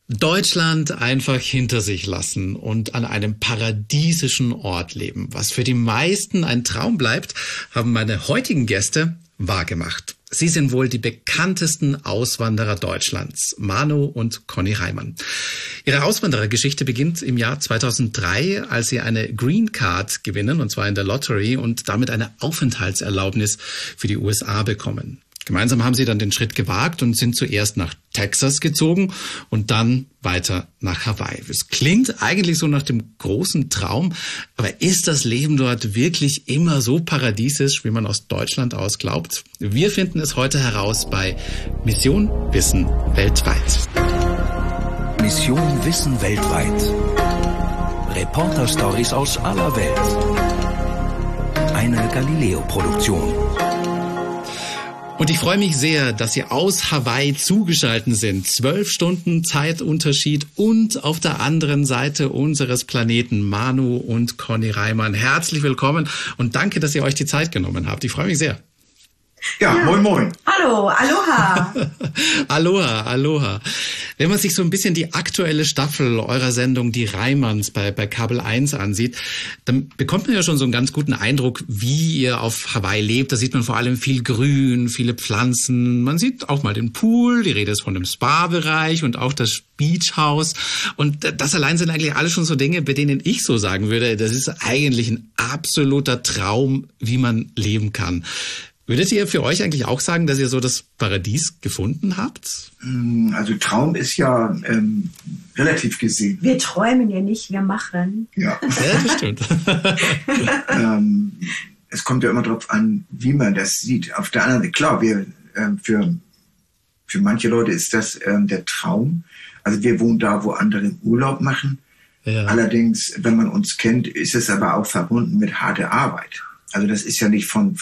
Deutschland einfach hinter sich lassen und an einem paradiesischen Ort leben. Was für die meisten ein Traum bleibt, haben meine heutigen Gäste wahrgemacht. Sie sind wohl die bekanntesten Auswanderer Deutschlands, Manu und Conny Reimann. Ihre Auswanderergeschichte beginnt im Jahr 2003, als sie eine Green Card gewinnen, und zwar in der Lottery, und damit eine Aufenthaltserlaubnis für die USA bekommen. Gemeinsam haben sie dann den Schritt gewagt und sind zuerst nach Texas gezogen und dann weiter nach Hawaii. Es klingt eigentlich so nach dem großen Traum, aber ist das Leben dort wirklich immer so paradiesisch, wie man aus Deutschland aus glaubt? Wir finden es heute heraus bei Mission Wissen weltweit. Mission Wissen weltweit. Reporter-Stories aus aller Welt. Eine Galileo-Produktion. Und ich freue mich sehr, dass Sie aus Hawaii zugeschaltet sind. 12 Stunden Zeitunterschied und auf der anderen Seite unseres Planeten Manu und Conny Reimann. Herzlich willkommen und danke, dass ihr euch die Zeit genommen habt. Ich freue mich sehr. Ja, moin, moin. Hallo, aloha. Aloha, aloha. Wenn man sich so ein bisschen die aktuelle Staffel eurer Sendung Die Reimanns bei Kabel 1 ansieht, dann bekommt man ja schon so einen ganz guten Eindruck, wie ihr auf Hawaii lebt. Da sieht man vor allem viel Grün, viele Pflanzen. Man sieht auch mal den Pool, die Rede ist von dem Spa-Bereich und auch das Beach House. Und das allein sind eigentlich alle schon so Dinge, bei denen ich so sagen würde, das ist eigentlich ein absoluter Traum, wie man leben kann. Würdet ihr für euch eigentlich auch sagen, dass ihr so das Paradies gefunden habt? Also Traum ist ja relativ gesehen. Wir träumen ja nicht, wir machen. Ja, das stimmt. Es kommt ja immer darauf an, wie man das sieht. Auf der anderen Seite, klar, für manche Leute ist das der Traum. Also wir wohnen da, wo andere Urlaub machen. Ja. Allerdings, wenn man uns kennt, ist es aber auch verbunden mit harter Arbeit. Also das ist ja nicht von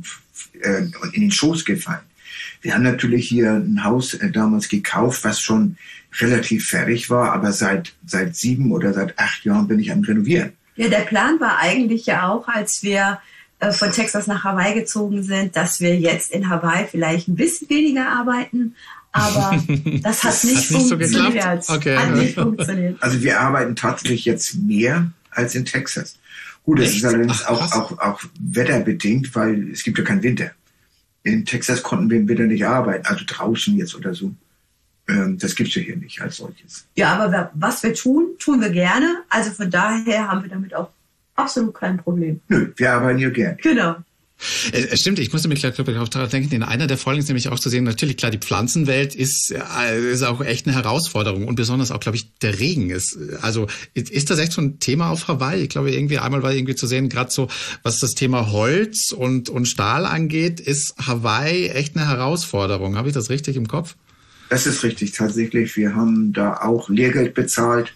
in den Schoß gefallen. Wir haben natürlich hier ein Haus damals gekauft, was schon relativ fertig war, aber seit 7 oder seit 8 Jahren bin ich am Renovieren. Ja, der Plan war eigentlich ja auch, als wir von Texas nach Hawaii gezogen sind, dass wir jetzt in Hawaii vielleicht ein bisschen weniger arbeiten, aber das hat nicht funktioniert. So okay. Hat nicht funktioniert. Also wir arbeiten tatsächlich jetzt mehr als in Texas. Gut, das ist allerdings auch wetterbedingt, weil es gibt ja keinen Winter. In Texas konnten wir im Winter nicht arbeiten, also draußen jetzt oder so. Das gibt's ja hier nicht als solches. Ja, aber was wir tun wir gerne. Also von daher haben wir damit auch absolut kein Problem. Nö, wir arbeiten hier gern. Genau. Es stimmt, ich musste mir glaube ich auch daran denken, in einer der Folgen ist nämlich auch zu sehen, natürlich klar, die Pflanzenwelt ist auch echt eine Herausforderung und besonders auch, glaube ich, der Regen ist. Also ist das echt so ein Thema auf Hawaii? Ich glaube, irgendwie einmal war irgendwie zu sehen, gerade so, was das Thema Holz und Stahl angeht, ist Hawaii echt eine Herausforderung. Habe ich das richtig im Kopf? Das ist richtig, tatsächlich. Wir haben da auch Lehrgeld bezahlt.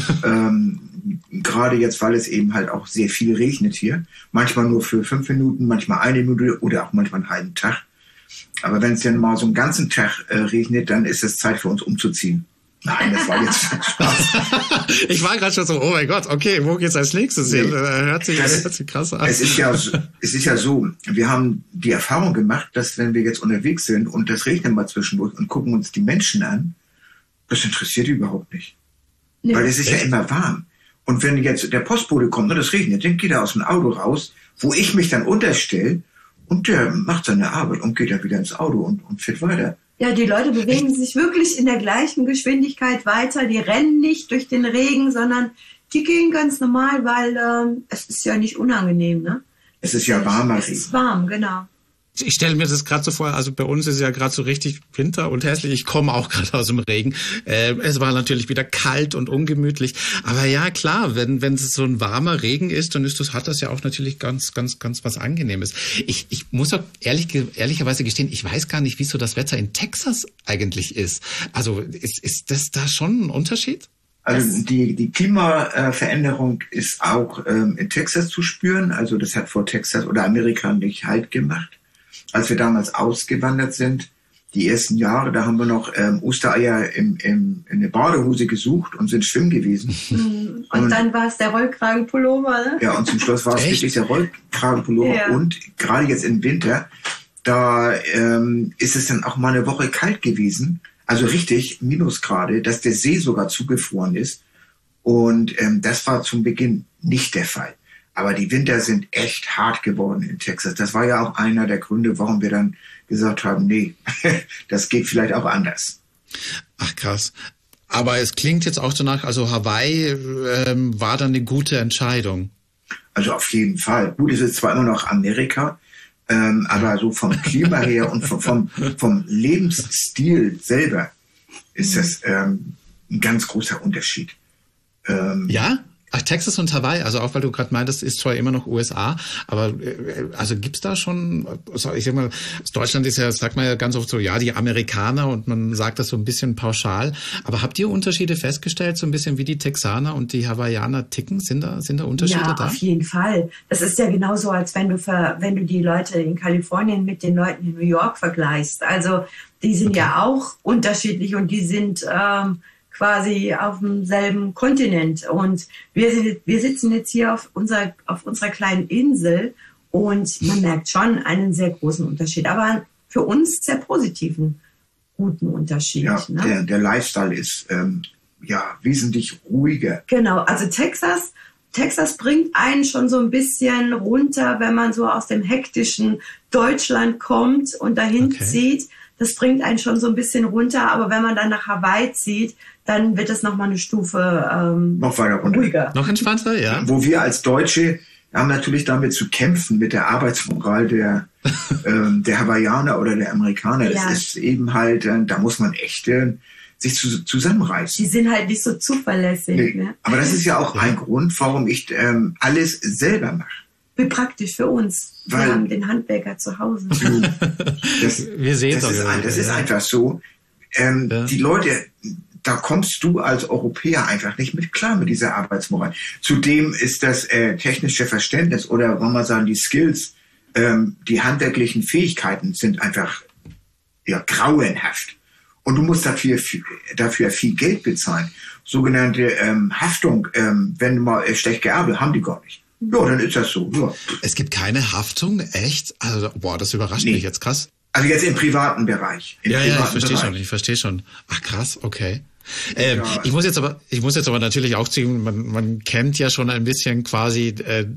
Gerade jetzt, weil es eben halt auch sehr viel regnet hier. Manchmal nur für 5 Minuten, manchmal 1 Minute oder auch manchmal einen halben Tag. Aber wenn es dann mal so einen ganzen Tag regnet, dann ist es Zeit für uns umzuziehen. Nein, das war jetzt Spaß. Ich war gerade schon so, oh mein Gott, okay, wo geht's als nächstes hin? Hört sich krass an. Es ist ja so, wir haben die Erfahrung gemacht, dass wenn wir jetzt unterwegs sind und das regnet mal zwischendurch und gucken uns die Menschen an, das interessiert die überhaupt nicht. Nee. Weil es ist ja immer warm. Und wenn jetzt der Postbote kommt und es regnet, dann geht er aus dem Auto raus, wo ich mich dann unterstelle und der macht seine Arbeit und geht dann wieder ins Auto und fährt weiter. Ja, die Leute bewegen sich wirklich in der gleichen Geschwindigkeit weiter. Die rennen nicht durch den Regen, sondern die gehen ganz normal, weil es ist ja nicht unangenehm, ne? Es ist ja warmer Regen. Es ist warm, genau. Ich stelle mir das gerade so vor, also bei uns ist ja gerade so richtig Winter und hässlich. Ich komme auch gerade aus dem Regen. Es war natürlich wieder kalt und ungemütlich. Aber ja, klar, wenn es so ein warmer Regen ist, dann hat das ja auch natürlich ganz was Angenehmes. Ich muss auch ehrlicherweise gestehen, ich weiß gar nicht, wie so das Wetter in Texas eigentlich ist. Also ist das da schon ein Unterschied? Also die Klimaveränderung ist auch in Texas zu spüren. Also das hat vor Texas oder Amerika nicht Halt gemacht. Als wir damals ausgewandert sind, die ersten Jahre, da haben wir noch Ostereier in der Badehose gesucht und sind schwimmen gewesen. Und dann war es der Rollkragenpullover, ne? Ja, und zum Schluss war es wirklich der Rollkragenpullover. Ja. Und gerade jetzt im Winter, da ist es dann auch mal eine Woche kalt gewesen. also richtig Minusgrade, dass der See sogar zugefroren ist. Und das war zum Beginn nicht der Fall. Aber die Winter sind echt hart geworden in Texas. Das war ja auch einer der Gründe, warum wir dann gesagt haben, nee, das geht vielleicht auch anders. Ach krass. Aber es klingt jetzt auch danach, also Hawaii war dann eine gute Entscheidung. Also auf jeden Fall. Gut, es ist zwar immer noch Amerika, aber so vom Klima her und vom Lebensstil selber ist das ein ganz großer Unterschied. Ja? Ach, Texas und Hawaii, also auch weil du gerade meintest, ist zwar immer noch USA, aber also gibt's da schon, ich sag mal, Deutschland ist ja, sagt man ja ganz oft so, ja, die Amerikaner und man sagt das so ein bisschen pauschal, aber habt ihr Unterschiede festgestellt, so ein bisschen wie die Texaner und die Hawaiianer ticken? Sind da Unterschiede da? Ja, auf jeden Fall. Das ist ja genauso, als wenn du die Leute in Kalifornien mit den Leuten in New York vergleichst. Also die sind ja auch unterschiedlich und die sind quasi auf demselben Kontinent. Und wir sitzen jetzt hier auf unserer kleinen Insel und man merkt schon einen sehr großen Unterschied. Aber für uns sehr positiven, guten Unterschied. Ja, ne? Der Lifestyle ist wesentlich ruhiger. Genau, also Texas bringt einen schon so ein bisschen runter, wenn man so aus dem hektischen Deutschland kommt und dahin zieht. Das bringt einen schon so ein bisschen runter, aber wenn man dann nach Hawaii zieht, dann wird es nochmal eine Stufe noch weiter runter. Ruhiger. Noch entspannter, ja. Wo wir als Deutsche haben natürlich damit zu kämpfen, mit der Arbeitsmoral der Hawaiianer oder der Amerikaner. Ja. Das ist eben halt, da muss man echt sich zusammenreißen. Die sind halt nicht so zuverlässig. Nee. Ne? Aber das ist ja auch ein Grund, warum ich alles selber mache. Wie praktisch für uns. Wir haben den Handwerker zu Hause. Wir sehen das ist einfach so. Die Leute, da kommst du als Europäer einfach nicht mit klar mit dieser Arbeitsmoral. Zudem ist das technische Verständnis oder wollen wir sagen die Skills, die handwerklichen Fähigkeiten sind einfach grauenhaft. Und du musst dafür viel Geld bezahlen. Sogenannte Haftung, wenn du mal schlecht gearbeitet, haben die gar nicht. Ja, dann ist das so. Ja. Es gibt keine Haftung? Echt? Also, das überrascht mich jetzt krass. Also jetzt im privaten Bereich. Ich verstehe schon. Ach krass, okay. Ich muss jetzt aber natürlich auch zugeben, man kennt ja schon ein bisschen quasi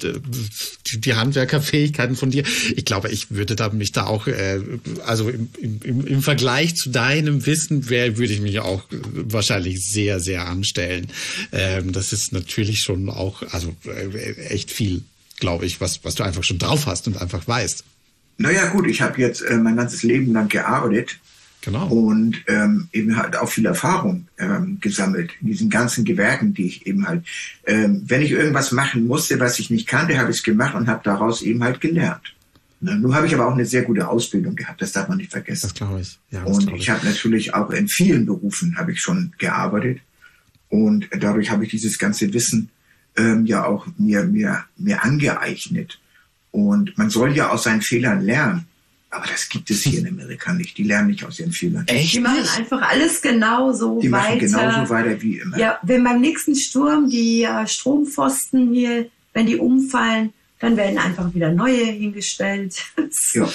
die Handwerkerfähigkeiten von dir. Ich glaube, ich würde mich da auch, also im Vergleich zu deinem Wissen würde ich mich auch wahrscheinlich sehr, sehr anstellen. Das ist natürlich schon auch, also echt viel, glaube ich, was du einfach schon drauf hast und einfach weißt. Naja gut, ich habe jetzt mein ganzes Leben lang gearbeitet. Genau. Und eben halt auch viel Erfahrung gesammelt in diesen ganzen Gewerken, die ich eben halt, wenn ich irgendwas machen musste, was ich nicht kannte, habe ich es gemacht und habe daraus eben halt gelernt. Nun habe ich aber auch eine sehr gute Ausbildung gehabt, das darf man nicht vergessen. Das glaube ich. Ja, und ich habe natürlich auch in vielen Berufen habe ich schon gearbeitet und dadurch habe ich dieses ganze Wissen auch mir angeeignet. Und man soll ja aus seinen Fehlern lernen. Aber das gibt es hier in Amerika nicht. Die lernen nicht aus ihren Fehlern. Echt? Die machen einfach alles genauso weiter. Die machen genauso weiter wie immer. Ja, wenn beim nächsten Sturm die Strompfosten hier, wenn die umfallen, dann werden einfach wieder neue hingestellt. Ja.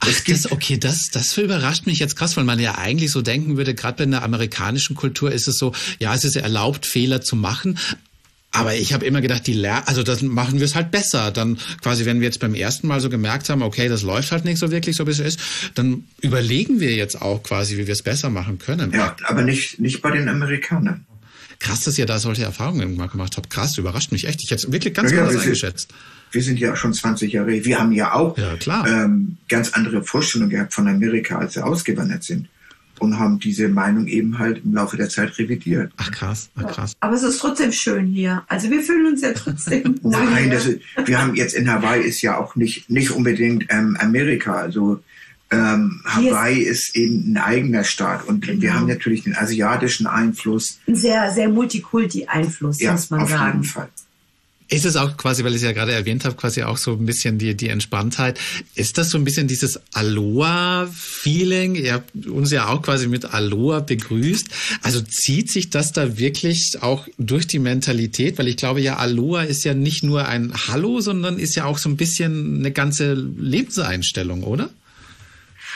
Das überrascht mich jetzt krass, weil man ja eigentlich so denken würde, gerade in der amerikanischen Kultur ist es so, ja, es ist erlaubt, Fehler zu machen. Aber ich habe immer gedacht, also das machen wir es halt besser. Dann quasi, wenn wir jetzt beim ersten Mal so gemerkt haben, okay, das läuft halt nicht so wirklich, so wie es ist, dann überlegen wir jetzt auch quasi, wie wir es besser machen können. Ja, aber nicht bei den Amerikanern. Krass, dass ihr da solche Erfahrungen gemacht habt. Krass, überrascht mich echt. Ich hätte es wirklich ganz anders eingeschätzt. Wir sind ja schon 20 Jahre, wir haben ja auch ganz andere Vorstellungen gehabt von Amerika, als wir ausgewandert sind. Und haben diese Meinung eben halt im Laufe der Zeit revidiert. Ach krass. Aber es ist trotzdem schön hier. Also wir fühlen uns ja trotzdem wohl. Nein, wir haben jetzt in Hawaii ist ja auch nicht unbedingt Amerika. Also Hawaii ist eben ein eigener Staat. Und wir haben natürlich den asiatischen Einfluss. Ein sehr, sehr Multikulti-Einfluss, muss man sagen. Ja, auf jeden Fall. Ist es auch quasi, weil ich es ja gerade erwähnt habe, quasi auch so ein bisschen die Entspanntheit. Ist das so ein bisschen dieses Aloha-Feeling? Ihr habt uns ja auch quasi mit Aloha begrüßt. Also zieht sich das da wirklich auch durch die Mentalität? Weil ich glaube ja, Aloha ist ja nicht nur ein Hallo, sondern ist ja auch so ein bisschen eine ganze Lebenseinstellung, oder?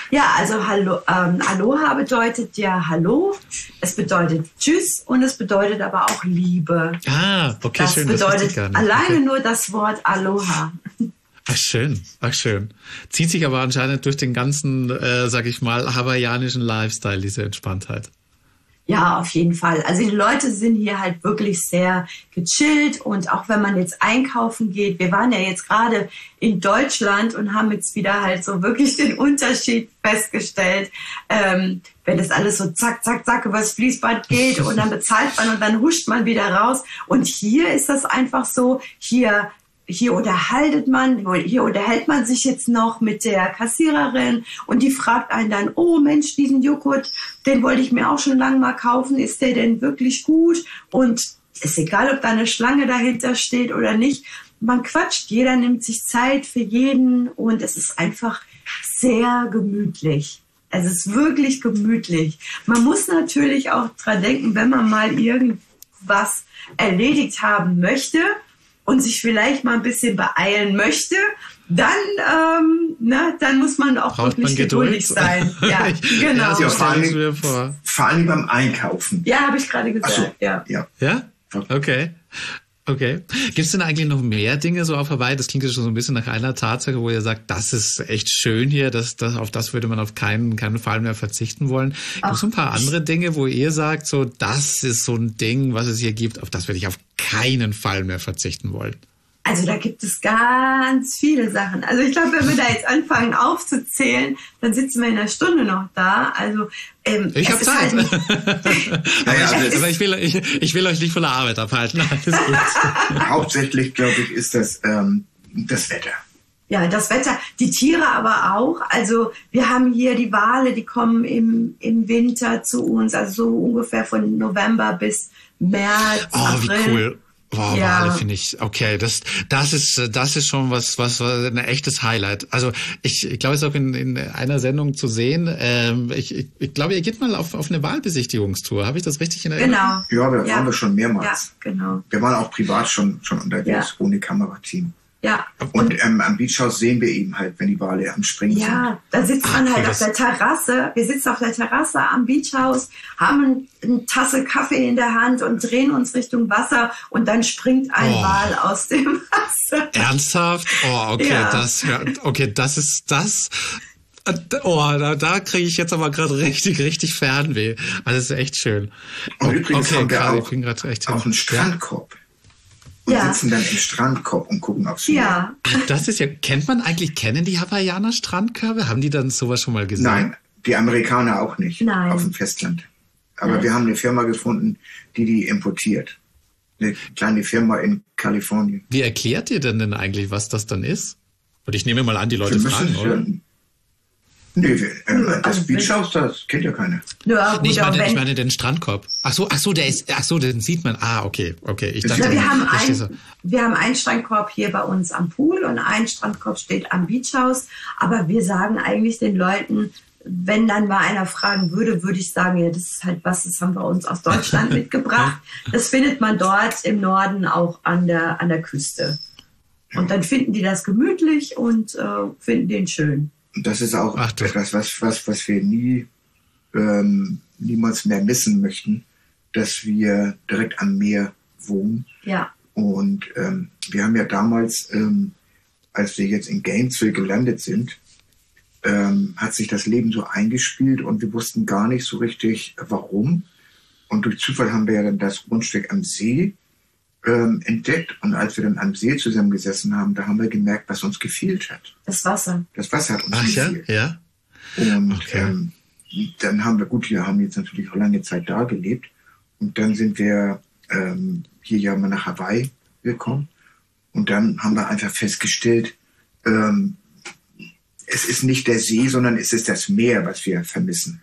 Ja, also Aloha bedeutet ja Hallo, es bedeutet Tschüss und es bedeutet aber auch Liebe. Ah, okay, das schön. Bedeutet das bedeutet gar nicht. Alleine nur das Wort Aloha. Ach schön. Zieht sich aber anscheinend durch den ganzen, sag ich mal, hawaiianischen Lifestyle, diese Entspanntheit. Ja, auf jeden Fall. Also die Leute sind hier halt wirklich sehr gechillt und auch wenn man jetzt einkaufen geht, wir waren ja jetzt gerade in Deutschland und haben jetzt wieder halt so wirklich den Unterschied festgestellt, wenn das alles so zack, zack, zack übers Fließband geht und dann bezahlt man und dann huscht man wieder raus. Und hier ist das einfach so, hier unterhält man sich jetzt noch mit der Kassiererin und die fragt einen dann, oh Mensch, diesen Joghurt, den wollte ich mir auch schon lange mal kaufen, ist der denn wirklich gut? Und ist egal, ob da eine Schlange dahinter steht oder nicht, man quatscht, jeder nimmt sich Zeit für jeden und es ist einfach sehr gemütlich. Es ist wirklich gemütlich. Man muss natürlich auch dran denken, wenn man mal irgendwas erledigt haben möchte, und sich vielleicht mal ein bisschen beeilen möchte, dann muss man auch wirklich geduldig sein. Ja, genau. Ja, vor allem beim Einkaufen. Ja, habe ich gerade gesagt. So, ja? Okay. Gibt es denn eigentlich noch mehr Dinge so auf Hawaii? Das klingt ja schon so ein bisschen nach einer Tatsache, wo ihr sagt, das ist echt schön hier, auf das würde man auf keinen Fall mehr verzichten wollen. Gibt es ein paar andere Dinge, wo ihr sagt, so das ist so ein Ding, was es hier gibt, auf das würde ich auf keinen Fall mehr verzichten wollen? Also da gibt es ganz viele Sachen. Also ich glaube, wenn wir da jetzt anfangen aufzuzählen, dann sitzen wir in einer Stunde noch da. Also ich habe Zeit. Aber ich will euch nicht von der Arbeit abhalten. Alles gut. Hauptsächlich, glaube ich, ist das Wetter. Ja, das Wetter, die Tiere aber auch. Also wir haben hier die Wale, die kommen im Winter zu uns, also so ungefähr von November bis März, April. Wie cool. Wow, ja. Wale finde ich, okay, das ist schon was ein echtes Highlight. Also ich glaube, es ist auch in einer Sendung zu sehen. Ich glaube, ihr geht mal auf eine Walbesichtigungstour. Habe ich das richtig in Erinnerung? Genau. Ja, da waren wir schon mehrmals. Ja, genau. Wir waren auch privat schon unterwegs, ohne Kamerateam. Ja. Und am Beachhaus sehen wir eben halt, wenn die Wale am Springen sind. Ja, da sitzt man halt auf der Terrasse. Wir sitzen auf der Terrasse am Beachhaus, haben eine Tasse Kaffee in der Hand und drehen uns Richtung Wasser und dann springt ein Wal aus dem Wasser. Ernsthaft? Oh, okay, ja. Das ist das. Oh, da kriege ich jetzt aber gerade richtig Fernweh. Also das ist echt schön. Und übrigens haben wir auch einen Strandkorb. Und sitzen dann im Strandkorb und gucken aufs Meer. Ja. Das ist ja, kennen die Hawaiianer Strandkörbe? Haben die dann sowas schon mal gesehen? Nein, die Amerikaner auch nicht. Nein. Auf dem Festland. Aber wir haben eine Firma gefunden, die importiert. Eine kleine Firma in Kalifornien. Wie erklärt ihr denn eigentlich, was das dann ist? Und ich nehme mal an, die Leute fragen, oder? Das Beachhaus, das kennt ja keiner. Ja, gut, ich meine den Strandkorb. Ach so, den sieht man. Ah, okay. Ich dachte, wir haben einen Strandkorb hier bei uns am Pool und ein Strandkorb steht am Beachhaus. Aber wir sagen eigentlich den Leuten, wenn dann mal einer fragen würde ich sagen, ja, das ist halt das haben wir uns aus Deutschland mitgebracht. Das findet man dort im Norden auch an der Küste. Und dann finden die das gemütlich und finden den schön. Und das ist auch etwas, was wir niemals mehr missen möchten, dass wir direkt am Meer wohnen. Ja. Und wir haben ja damals, als wir jetzt in Gainesville gelandet sind, hat sich das Leben so eingespielt und wir wussten gar nicht so richtig, warum. Und durch Zufall haben wir ja dann das Grundstück am See entdeckt. Und als wir dann am See zusammengesessen haben, da haben wir gemerkt, was uns gefehlt hat. Das Wasser. Das Wasser hat uns gefehlt. Ja? Und dann haben wir haben jetzt natürlich auch lange Zeit da gelebt. Und dann sind wir hier ja mal nach Hawaii gekommen. Und dann haben wir einfach festgestellt, es ist nicht der See, sondern es ist das Meer, was wir vermissen.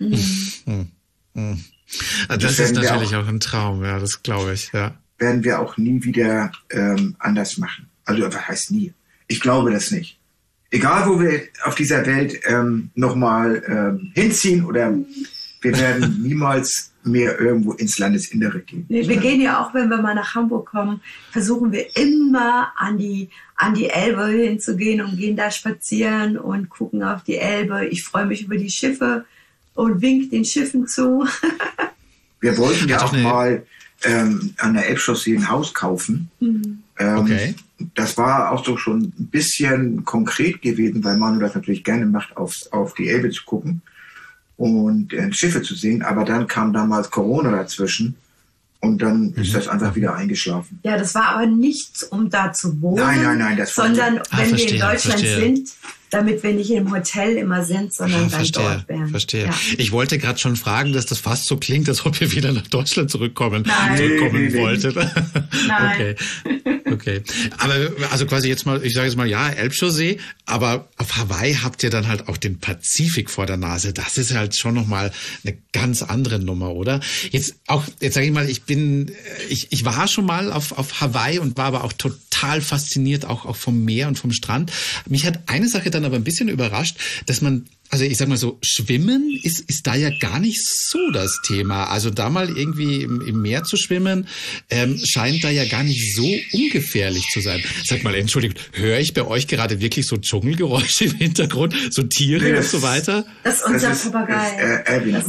Das ist natürlich auch ein Traum, ja, das glaube ich, ja. Werden wir auch nie wieder anders machen. Also was heißt nie? Ich glaube das nicht. Egal, wo wir auf dieser Welt nochmal hinziehen oder wir werden niemals mehr irgendwo ins Landesinnere gehen. Wir gehen ja auch, wenn wir mal nach Hamburg kommen, versuchen wir immer an die Elbe hinzugehen und gehen da spazieren und gucken auf die Elbe. Ich freue mich über die Schiffe und wink den Schiffen zu. Wir wollten ja auch mal an der Elbchaussee ein Haus kaufen. Okay. Das war auch so schon ein bisschen konkret gewesen, weil Manu das natürlich gerne macht, auf die Elbe zu gucken und Schiffe zu sehen. Aber dann kam damals Corona dazwischen und dann ist das einfach wieder eingeschlafen. Ja, das war aber nicht, um da zu wohnen, nein, das war sondern wenn wir in Deutschland sind, damit wir nicht im Hotel immer sind, sondern dann dort wären. Verstehe. Ja. Ich wollte gerade schon fragen, dass das fast so klingt, als ob ihr wieder nach Deutschland zurückkommen wolltet. Nein. Okay. Aber also quasi jetzt mal, ich sage jetzt mal, ja, Elbchaussee, aber auf Hawaii habt ihr dann halt auch den Pazifik vor der Nase. Das ist halt schon nochmal eine ganz andere Nummer, oder? Jetzt sage ich mal, ich war schon mal auf Hawaii und war aber auch total fasziniert, auch vom Meer und vom Strand. Mich hat eine Sache dann aber ein bisschen überrascht, dass man, also ich sag mal so, Schwimmen ist da ja gar nicht so das Thema. Also da mal irgendwie im Meer zu schwimmen, scheint da ja gar nicht so ungefährlich zu sein. Sag mal, Entschuldigung, höre ich bei euch gerade wirklich so Dschungelgeräusche im Hintergrund, so Tiere und so weiter? Das ist unser Papagei.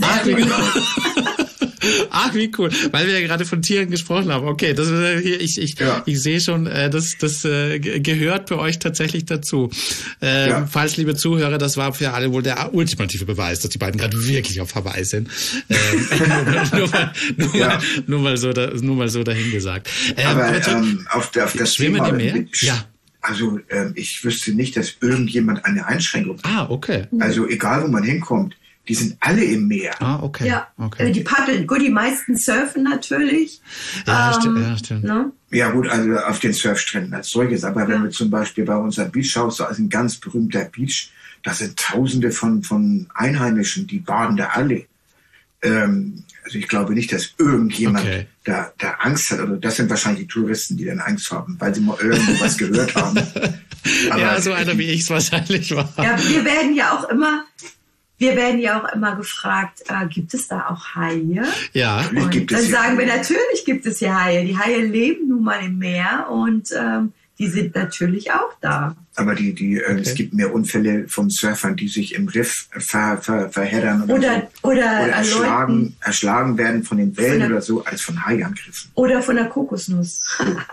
Ach, wie cool. Weil wir ja gerade von Tieren gesprochen haben. Okay, das hier, ich sehe schon, das gehört bei euch tatsächlich dazu. Falls, liebe Zuhörer, das war für alle wohl der ultimative Beweis, dass die beiden gerade wirklich auf Hawaii sind. Nur mal so dahingesagt. Aber auf das Schwimmen Thema, im Meer? Ja. Also ich wüsste nicht, dass irgendjemand eine Einschränkung hat. Ah, okay. Also egal, wo man hinkommt, die sind alle im Meer. Ah, okay. Ja, okay. Die paddeln. Gut, die meisten surfen natürlich. Ja, stimmt. Ne? Ja gut, also auf den Surfstränden als solches. Aber wenn wir zum Beispiel bei unserem Beachhaus, da ist ein ganz berühmter Beach, da sind Tausende von Einheimischen, die baden da alle. Also ich glaube nicht, dass irgendjemand da Angst hat. Oder das sind wahrscheinlich die Touristen, die dann Angst haben, weil sie mal irgendwo was gehört haben. Aber ja, so einer wie ich es wahrscheinlich war. Ja, wir werden ja auch immer gefragt, gibt es da auch Haie? Ja, und dann sagen wir, natürlich gibt es hier Haie. Die Haie leben nun mal im Meer und die sind natürlich auch da. Aber es gibt mehr Unfälle von Surfern, die sich im Riff verheddern oder erschlagen werden von den Wellen oder so, als von Haiangriffen. Oder von der Kokosnuss.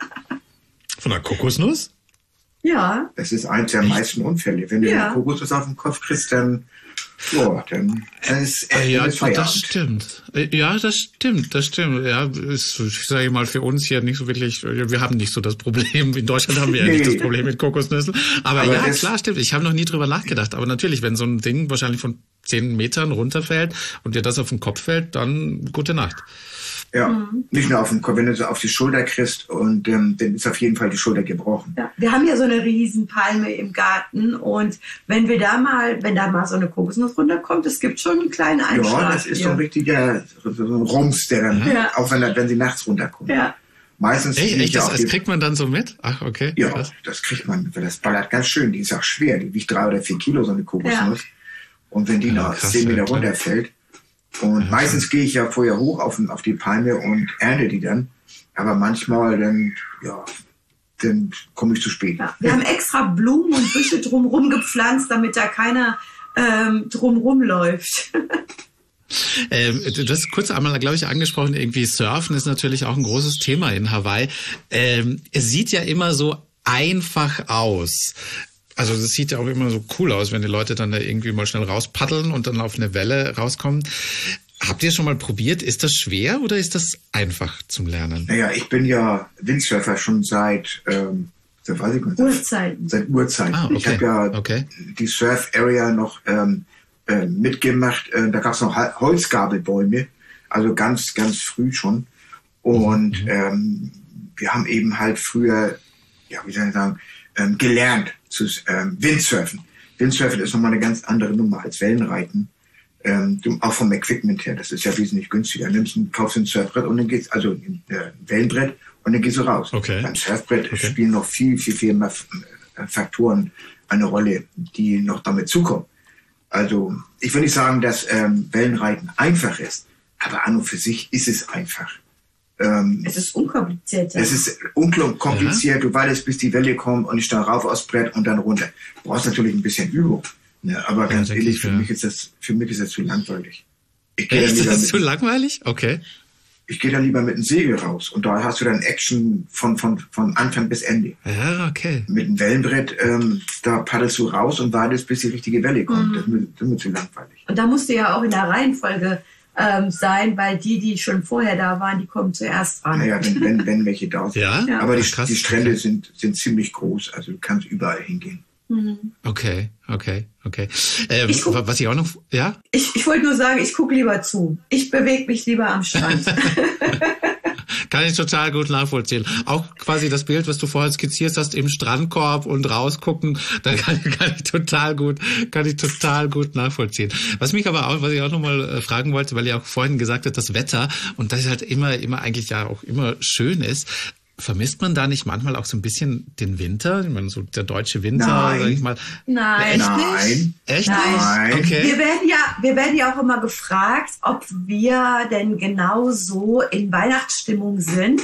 Von der Kokosnuss? Ja. Das ist eins der meisten Unfälle. Wenn du eine Kokosnuss auf den Kopf kriegst, dann ist Feierabend. Das stimmt. Ja, das stimmt. Ja, ich sage mal, für uns hier nicht so wirklich, wir haben nicht so das Problem. In Deutschland haben wir ja nicht das Problem mit Kokosnüssen. Aber ja, klar, stimmt. Ich habe noch nie drüber nachgedacht. Aber natürlich, wenn so ein Ding wahrscheinlich von 10 Metern runterfällt und dir das auf den Kopf fällt, dann gute Nacht. Ja, nicht nur auf den Kopf, wenn du so auf die Schulter kriegst und dann ist auf jeden Fall die Schulter gebrochen. Ja, wir haben ja so eine Riesenpalme im Garten und wenn da mal so eine Kokosnuss runterkommt, es gibt schon einen kleinen Einschlag. Ja, das ist so ein richtiger so ein Rums, der dann, auch wenn sie nachts runterkommt. Ja. Meistens. Echt, das kriegt man dann so mit? Ach, okay. Ja, das kriegt man, weil das ballert ganz schön. Die ist auch schwer, die wiegt 3 oder 4 Kilo, so eine Kokosnuss. Ja. Und wenn die noch 10 Meter runterfällt, und meistens gehe ich ja vorher hoch auf die Palme und ernte die dann. Aber manchmal dann komme ich zu spät. Ja, wir haben extra Blumen und Büsche drumherum gepflanzt, damit da keiner drumherum läuft. Du hast kurz einmal, glaube ich, angesprochen, irgendwie Surfen ist natürlich auch ein großes Thema in Hawaii. Es sieht ja immer so einfach aus. Also das sieht ja auch immer so cool aus, wenn die Leute dann da irgendwie mal schnell rauspaddeln und dann auf eine Welle rauskommen. Habt ihr schon mal probiert? Ist das schwer oder ist das einfach zum Lernen? Naja, ich bin ja Windsurfer schon seit Urzeiten. Seit Urzeiten. Ah, okay. Ich habe ja die Surf Area noch mitgemacht. Da gab es noch Holzgabelbäume, also ganz, ganz früh schon. Und wir haben eben halt früher, wie soll ich sagen, gelernt zu Windsurfen. Windsurfen ist nochmal eine ganz andere Nummer als Wellenreiten. Auch vom Equipment her, das ist ja wesentlich günstiger. Kaufst ein Surfbrett und dann geht's, also ein Wellenbrett und dann gehst du raus. Okay. Beim Surfbrett spielen noch viel mehr Faktoren eine Rolle, die noch damit zukommen. Also ich will nicht sagen, dass Wellenreiten einfach ist, Aber an und für sich ist es einfach. Es ist unkompliziert. Ja. Es ist unkompliziert. Du wartest, bis die Welle kommt und ich dann rauf aufs Brett und dann runter. Du brauchst natürlich ein bisschen Übung. Ne? Aber ganz ehrlich, für mich ist das zu langweilig. Ist das zu langweilig? Okay. Ich gehe da lieber mit dem Segel raus und da hast du dann Action von Anfang bis Ende. Ja, okay. Mit dem Wellenbrett, da paddelst du raus und wartest, bis die richtige Welle kommt. Das ist mir zu langweilig. Und da musst du ja auch in der Reihenfolge sein, weil die schon vorher da waren, die kommen zuerst ran. Naja, wenn welche da sind. Ja? Aber die Strände sind ziemlich groß, also du kannst überall hingehen. Okay. Was ich auch noch, ja? Ich wollte nur sagen, ich gucke lieber zu. Ich bewege mich lieber am Strand. Kann ich total gut nachvollziehen. Auch quasi das Bild, was du vorher skizziert hast, im Strandkorb und rausgucken, da kann ich total gut nachvollziehen. Was ich auch nochmal fragen wollte, weil ihr auch vorhin gesagt habt, das Wetter und das halt immer eigentlich ja auch immer schön ist. Vermisst man da nicht manchmal auch so ein bisschen den Winter? Ich meine, so der deutsche Winter, sag ich mal. Nein. Echt Nein. nicht? Okay. Wir werden ja auch immer gefragt, ob wir denn genauso in Weihnachtsstimmung sind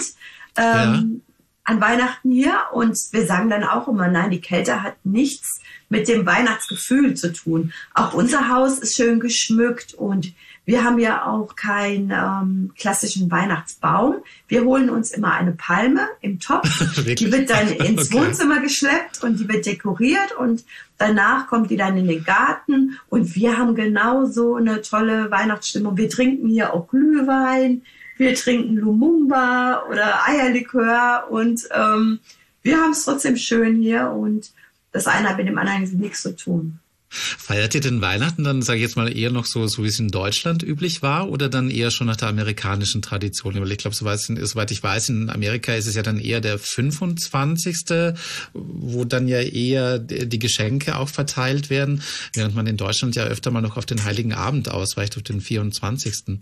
an Weihnachten hier. Und wir sagen dann auch immer, nein, die Kälte hat nichts mit dem Weihnachtsgefühl zu tun. Auch unser Haus ist schön geschmückt und wir haben ja auch keinen klassischen Weihnachtsbaum. Wir holen uns immer eine Palme im Topf. Die wird dann ins Wohnzimmer geschleppt und die wird dekoriert und danach kommt die dann in den Garten und wir haben genauso eine tolle Weihnachtsstimmung. Wir trinken hier auch Glühwein, wir trinken Lumumba oder Eierlikör und wir haben es trotzdem schön hier und das eine hat mit dem anderen nichts zu tun. Feiert ihr denn Weihnachten dann, sage ich jetzt mal, eher noch so wie es in Deutschland üblich war oder dann eher schon nach der amerikanischen Tradition? Weil ich glaube, soweit ich weiß, in Amerika ist es ja dann eher der 25., wo dann ja eher die Geschenke auch verteilt werden, während man in Deutschland ja öfter mal noch auf den Heiligen Abend ausweicht, auf den 24.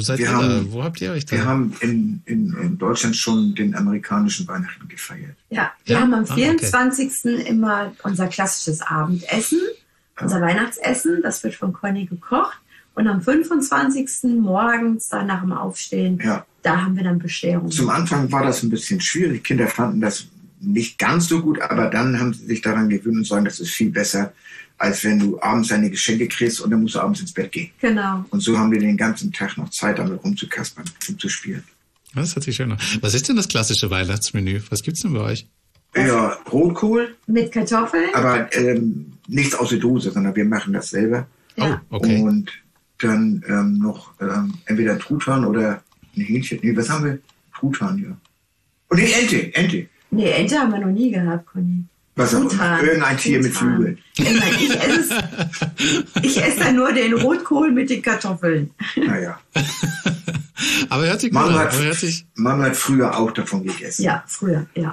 Wo habt ihr euch da? Wir haben in Deutschland schon den amerikanischen Weihnachten gefeiert. Ja, wir haben am 24. immer unser klassisches Abendessen. Unser Weihnachtsessen, das wird von Conny gekocht. Und am 25. morgens, dann nach dem Aufstehen, da haben wir dann Bescherung. Zum Anfang war das ein bisschen schwierig. Die Kinder fanden das nicht ganz so gut, aber dann haben sie sich daran gewöhnt und sagen, das ist viel besser, als wenn du abends deine Geschenke kriegst und dann musst du abends ins Bett gehen. Genau. Und so haben wir den ganzen Tag noch Zeit, damit rumzukaspern, rumzuspielen. Das hört sich schön an. Was ist denn das klassische Weihnachtsmenü? Was gibt's denn bei euch? Ja, Rotkohl. Mit Kartoffeln. Aber nichts aus der Dose, sondern wir machen das selber. Ja. Oh, okay. Und dann noch entweder Truthahn oder ein Hähnchen. Nee, was haben wir? Truthahn, ja. Und die Ente. Nee, Ente haben wir noch nie gehabt, Conny. Was auch immer. Irgendein Tier mit Flügeln. Ich esse dann nur den Rotkohl mit den Kartoffeln. Naja. Aber hört sich gut an. Mama hat früher auch davon gegessen. Ja, früher, ja.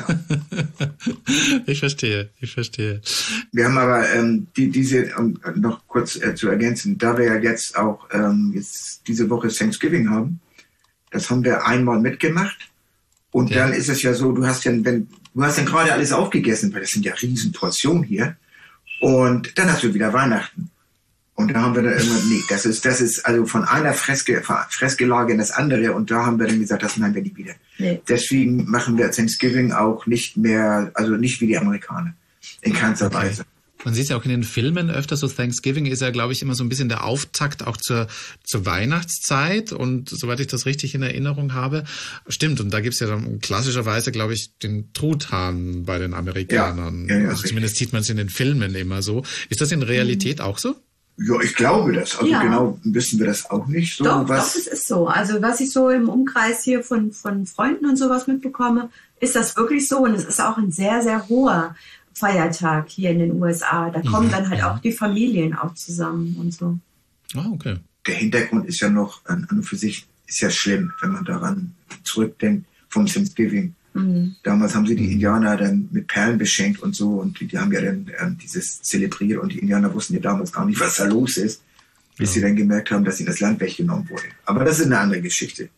Ich verstehe. Wir haben aber diese, noch kurz zu ergänzen, da wir ja jetzt auch jetzt diese Woche Thanksgiving haben, das haben wir einmal mitgemacht. Und dann ist es ja so, du hast dann gerade alles aufgegessen, weil das sind ja riesen Portionen hier. Und dann hast du wieder Weihnachten. Und da haben wir dann immer, das ist also von einer Fressgelage in das andere. Und da haben wir dann gesagt, das nehmen wir nie wieder. Nee. Deswegen machen wir Thanksgiving auch nicht mehr, also nicht wie die Amerikaner. In keinster Weise. Man sieht es ja auch in den Filmen öfter, so Thanksgiving ist ja, glaube ich, immer so ein bisschen der Auftakt auch zur Weihnachtszeit. Und soweit ich das richtig in Erinnerung habe, stimmt. Und da gibt's ja dann klassischerweise, glaube ich, den Truthahn bei den Amerikanern. Ja, also zumindest sieht man es in den Filmen immer so. Ist das in Realität auch so? Ja, ich glaube das. Also genau wissen wir das auch nicht so. Doch, es ist so. Also was ich so im Umkreis hier von Freunden und sowas mitbekomme, ist das wirklich so. Und es ist auch ein sehr, sehr hoher Feiertag hier in den USA. Da kommen dann halt auch die Familien auch zusammen und so. Ah, okay. Der Hintergrund ist ja noch, an und für sich ist ja schlimm, wenn man daran zurückdenkt, vom Thanksgiving. Damals haben sie die Indianer dann mit Perlen beschenkt und so und die haben ja dann dieses zelebriert und die Indianer wussten ja damals gar nicht, was da los ist, bis sie dann gemerkt haben, dass ihnen das Land weggenommen wurde. Aber das ist eine andere Geschichte.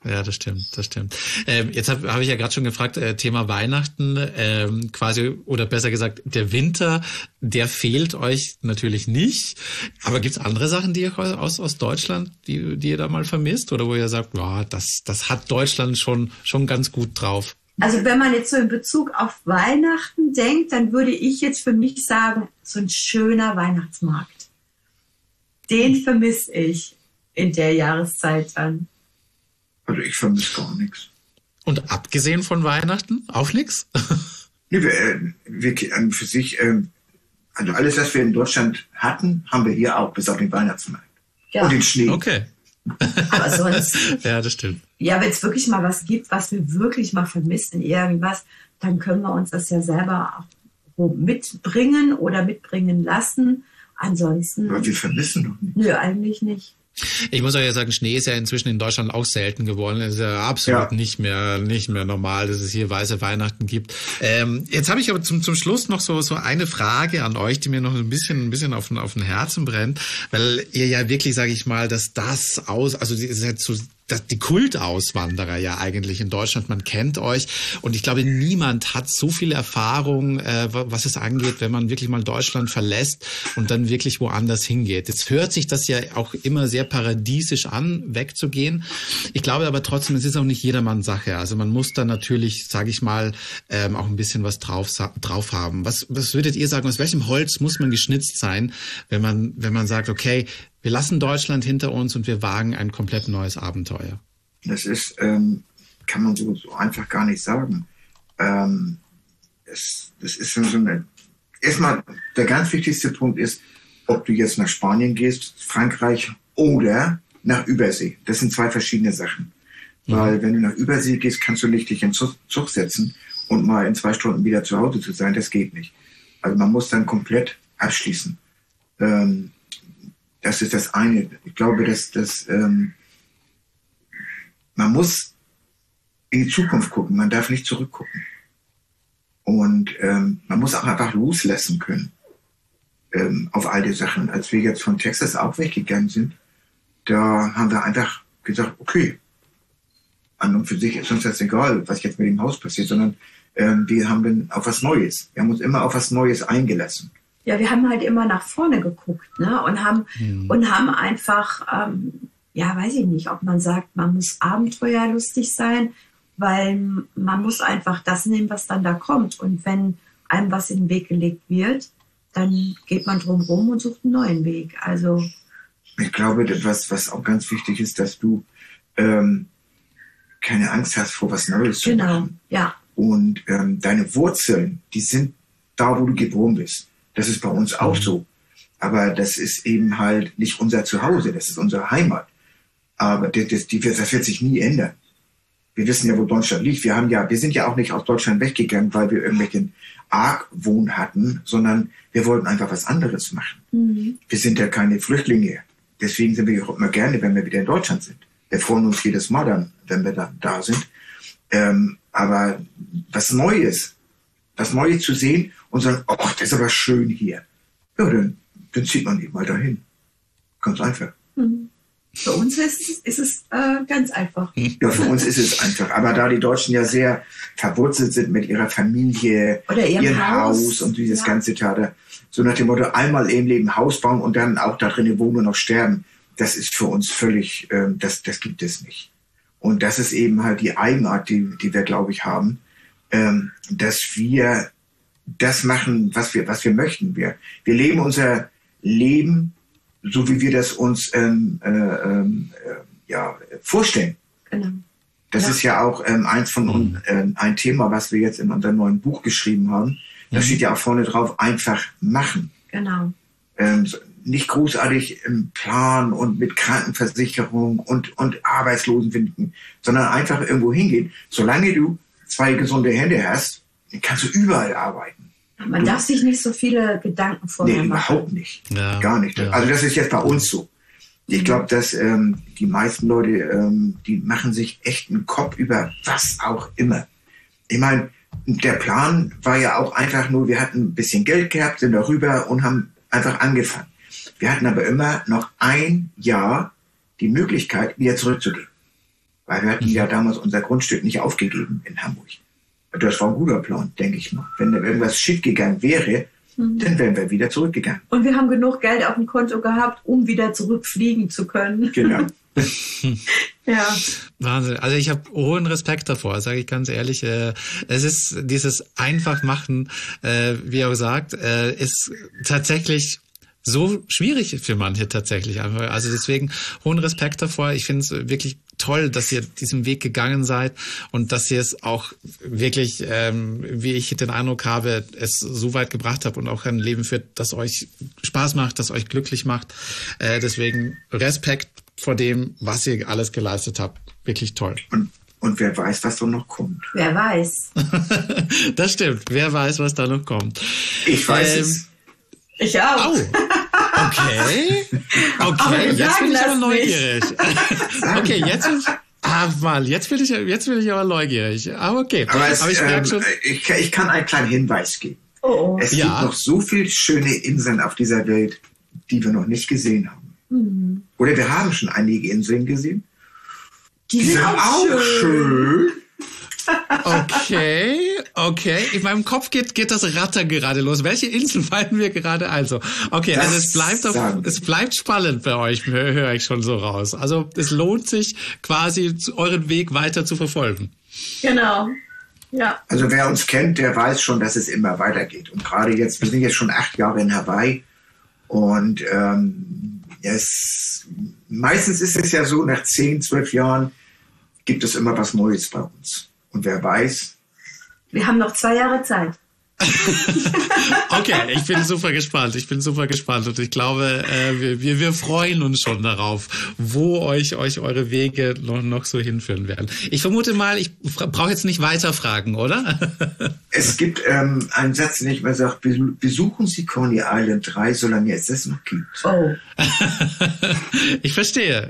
Ja, das stimmt. Jetzt hab ich ja gerade schon gefragt, Thema Weihnachten, quasi, oder besser gesagt, der Winter, der fehlt euch natürlich nicht. Aber gibt's andere Sachen, die ihr aus Deutschland, die ihr da mal vermisst? Oder wo ihr sagt, ja, das hat Deutschland schon ganz gut drauf? Also wenn man jetzt so in Bezug auf Weihnachten denkt, dann würde ich jetzt für mich sagen, so ein schöner Weihnachtsmarkt. Den vermisse ich in der Jahreszeit dann. Also ich vermisse gar nichts. Und abgesehen von Weihnachten auch nichts? Nee, wir für sich, also alles, was wir in Deutschland hatten, haben wir hier auch, bis auf den Weihnachtsmarkt. Ja. Und den Schnee. Okay. Aber sonst. Ja, das stimmt. Ja, wenn es wirklich mal was gibt, was wir wirklich mal vermissen, irgendwas, dann können wir uns das ja selber auch mitbringen oder mitbringen lassen. Ansonsten. Aber wir vermissen doch nicht. Nö, eigentlich nicht. Ich muss euch ja sagen, Schnee ist ja inzwischen in Deutschland auch selten geworden. Es ist ja absolut nicht mehr normal, dass es hier weiße Weihnachten gibt. Jetzt habe ich aber zum Schluss noch so eine Frage an euch, die mir noch ein bisschen auf den Herzen brennt, weil ihr ja wirklich, sage ich mal, also ihr seid so die Kultauswanderer ja eigentlich in Deutschland, man kennt euch und ich glaube, niemand hat so viel Erfahrung, was es angeht, wenn man wirklich mal Deutschland verlässt und dann wirklich woanders hingeht. Jetzt hört sich das ja auch immer sehr paradiesisch an, wegzugehen. Ich glaube aber trotzdem, es ist auch nicht jedermanns Sache. Also man muss da natürlich, sage ich mal, auch ein bisschen was drauf haben. Was würdet ihr sagen, aus welchem Holz muss man geschnitzt sein, wenn man sagt, okay, wir lassen Deutschland hinter uns und wir wagen ein komplett neues Abenteuer? Das ist, kann man so einfach gar nicht sagen. Das ist so eine. Erstmal, der ganz wichtigste Punkt ist, ob du jetzt nach Spanien gehst, Frankreich oder nach Übersee. Das sind zwei verschiedene Sachen. Weil wenn du nach Übersee gehst, kannst du nicht dich in Zug setzen und mal in 2 Stunden wieder zu Hause zu sein. Das geht nicht. Also man muss dann komplett abschließen. Das ist das eine. Ich glaube, dass man muss in die Zukunft gucken. Man darf nicht zurückgucken. Und man muss auch einfach loslassen können auf all die Sachen. Als wir jetzt von Texas auch weggegangen sind, da haben wir einfach gesagt, okay, an und für sich ist uns das egal, was jetzt mit dem Haus passiert, sondern wir haben dann auf was Neues. Wir haben uns immer auf was Neues eingelassen. Ja, wir haben halt immer nach vorne geguckt, ne? Und haben einfach, weiß ich nicht, ob man sagt, man muss abenteuerlustig sein, weil man muss einfach das nehmen, was dann da kommt. Und wenn einem was in den Weg gelegt wird, dann geht man drum rum und sucht einen neuen Weg. Also ich glaube, was auch ganz wichtig ist, dass du keine Angst hast vor was Neues zu machen. Ja. Und deine Wurzeln, die sind da, wo du geboren bist. Das ist bei uns auch so. Aber das ist eben halt nicht unser Zuhause, das ist unsere Heimat. Aber das wird sich nie ändern. Wir wissen ja, wo Deutschland liegt. Wir sind ja auch nicht aus Deutschland weggegangen, weil wir irgendwelchen Argwohn hatten, sondern wir wollten einfach was anderes machen. Mhm. Wir sind ja keine Flüchtlinge. Deswegen sind wir auch immer gerne, wenn wir wieder in Deutschland sind. Wir freuen uns jedes Mal dann, wenn wir da sind. Aber was Neues zu sehen und sagen, ach, das ist aber schön hier. Ja, dann zieht man eben mal dahin. Ganz einfach. Mhm. Für uns ist es ganz einfach. Ja, für uns ist es einfach. Aber da die Deutschen ja sehr verwurzelt sind mit ihrer Familie, oder ihrem Haus und dieses ganze Theater, so nach dem Motto, einmal im Leben Haus bauen und dann auch da drinnen wohnen und noch sterben, das ist für uns völlig, das gibt es nicht. Und das ist eben halt die Eigenart, die wir, glaube ich, haben, dass wir das machen, was wir möchten. Wir leben unser Leben, so wie wir das uns vorstellen. Genau. Das ist ja auch eins von uns, ein Thema, was wir jetzt in unserem neuen Buch geschrieben haben. Da steht ja auch vorne drauf, einfach machen. Genau. Nicht großartig im Plan und mit Krankenversicherung und Arbeitslosenfinden, sondern einfach irgendwo hingehen. Solange du 2 gesunde Hände hast, kannst du überall arbeiten. Man darf sich nicht so viele Gedanken vorher machen. Nee, überhaupt nicht. Ja. Gar nicht. Ja. Also das ist jetzt bei uns so. Ich glaube, dass die meisten Leute, die machen sich echt einen Kopf über was auch immer. Ich meine, der Plan war ja auch einfach nur, wir hatten ein bisschen Geld gehabt, sind darüber und haben einfach angefangen. Wir hatten aber immer noch ein Jahr die Möglichkeit, wieder zurückzugehen. Weil wir hatten ja damals unser Grundstück nicht aufgegeben in Hamburg. Das war ein guter Plan, denke ich mal. Wenn da irgendwas schief gegangen wäre, dann wären wir wieder zurückgegangen. Und wir haben genug Geld auf dem Konto gehabt, um wieder zurückfliegen zu können. Genau. Ja. Wahnsinn. Also ich habe hohen Respekt davor, sage ich ganz ehrlich. Es ist dieses Einfachmachen, wie er sagt, ist tatsächlich so schwierig für manche tatsächlich. Also deswegen hohen Respekt davor. Ich finde es wirklich toll, dass ihr diesen Weg gegangen seid und dass ihr es auch wirklich, wie ich den Eindruck habe, es so weit gebracht habt und auch ein Leben führt, das euch Spaß macht, das euch glücklich macht. Deswegen Respekt vor dem, was ihr alles geleistet habt. Wirklich toll. Und wer weiß, was da noch kommt. Wer weiß. Das stimmt. Wer weiß, was da noch kommt. Ich weiß es. Ich auch. Oh. Okay, jetzt bin ich aber neugierig. Okay, jetzt bin ich aber neugierig. Aber okay. Aber ich merke schon. Ich kann einen kleinen Hinweis geben. Oh. Es gibt noch so viele schöne Inseln auf dieser Welt, die wir noch nicht gesehen haben. Mhm. Oder wir haben schon einige Inseln gesehen. Die sind auch schön. Okay. In meinem Kopf geht das Rattern gerade los. Welche Inseln fallen wir gerade also? Okay, also es bleibt spannend bei euch, höre ich schon so raus. Also es lohnt sich quasi, euren Weg weiter zu verfolgen. Genau. Ja. Also wer uns kennt, der weiß schon, dass es immer weitergeht. Und gerade jetzt, wir sind jetzt schon 8 Jahre in Hawaii und meistens ist es ja so, nach 10, 12 Jahren gibt es immer was Neues bei uns. Und wer weiß. Wir haben noch 2 Jahre Zeit. Okay, ich bin super gespannt. Und ich glaube, wir freuen uns schon darauf, wo euch eure Wege noch so hinführen werden. Ich vermute mal, ich brauche jetzt nicht weiter fragen, oder? Es gibt einen Satz, den ich mal sage, besuchen Sie Coney Island 3, solange es das noch gibt. Oh. Ich verstehe.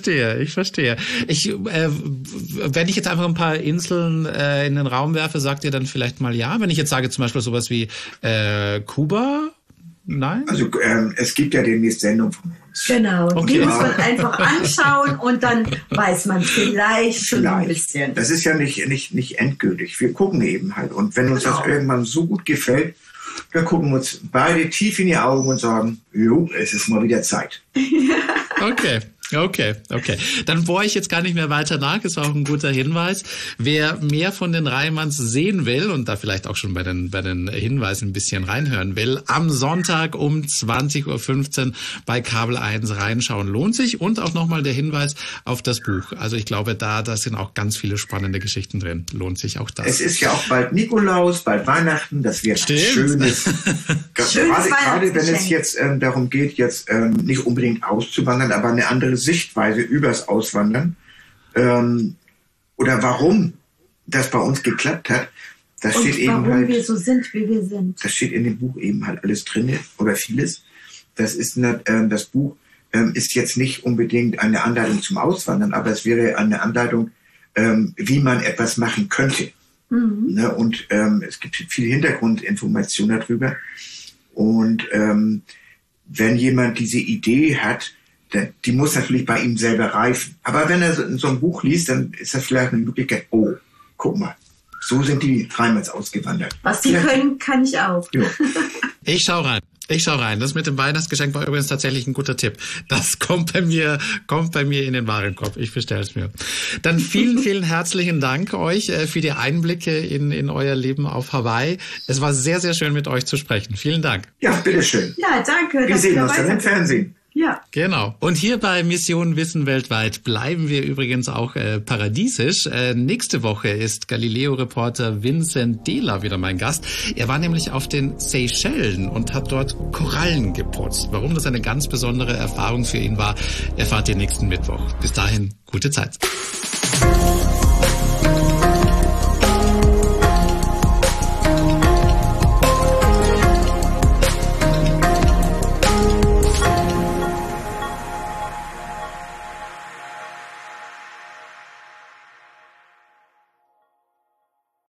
Wenn ich jetzt einfach ein paar Inseln in den Raum werfe, sagt ihr dann vielleicht mal ja? Wenn ich jetzt sage zum Beispiel sowas wie Kuba? Nein? Also es gibt ja demnächst Sendung von uns. Genau, die muss man einfach anschauen und dann weiß man vielleicht schon ein bisschen. Das ist ja nicht endgültig. Wir gucken eben halt. Und wenn uns das irgendwann so gut gefällt, dann gucken wir uns beide tief in die Augen und sagen, jo, es ist mal wieder Zeit. Okay. Dann bohre ich jetzt gar nicht mehr weiter nach. Ist auch ein guter Hinweis. Wer mehr von den Reimanns sehen will und da vielleicht auch schon bei den Hinweisen ein bisschen reinhören will, am Sonntag um 20:15 Uhr bei Kabel 1 reinschauen lohnt sich. Und auch nochmal der Hinweis auf das Buch. Also ich glaube, da sind auch ganz viele spannende Geschichten drin. Lohnt sich auch das. Es ist ja auch bald Nikolaus, bald Weihnachten. Das wird schönes. Gerade wenn es jetzt darum geht, jetzt nicht unbedingt auszuwandern, aber eine andere Sichtweise übers Auswandern oder warum das bei uns geklappt hat, das steht eben halt. Wir so sind, wie wir sind. Das steht in dem Buch eben halt alles drin oder vieles. Das ist das Buch ist jetzt nicht unbedingt eine Anleitung zum Auswandern, aber es wäre eine Anleitung, wie man etwas machen könnte. Mhm. Ne? Und es gibt viel Hintergrundinformation darüber. Und wenn jemand diese Idee hat, die muss natürlich bei ihm selber reifen. Aber wenn er so ein Buch liest, dann ist das vielleicht eine Möglichkeit, oh, guck mal, so sind die Reimanns ausgewandert. Was die können, kann ich auch. Ja. Ich schau rein. Das mit dem Weihnachtsgeschenk war übrigens tatsächlich ein guter Tipp. Das kommt bei mir in den Warenkorb. Ich bestelle es mir. Dann vielen herzlichen Dank euch für die Einblicke in euer Leben auf Hawaii. Es war sehr, sehr schön mit euch zu sprechen. Vielen Dank. Ja, bitteschön. Ja, danke. Wir sehen uns dann im Fernsehen. Ja. Genau. Und hier bei Mission Wissen weltweit bleiben wir übrigens auch paradiesisch. Nächste Woche ist Galileo-Reporter Vincent Dehler wieder mein Gast. Er war nämlich auf den Seychellen und hat dort Korallen geputzt. Warum das eine ganz besondere Erfahrung für ihn war, erfahrt ihr nächsten Mittwoch. Bis dahin, gute Zeit.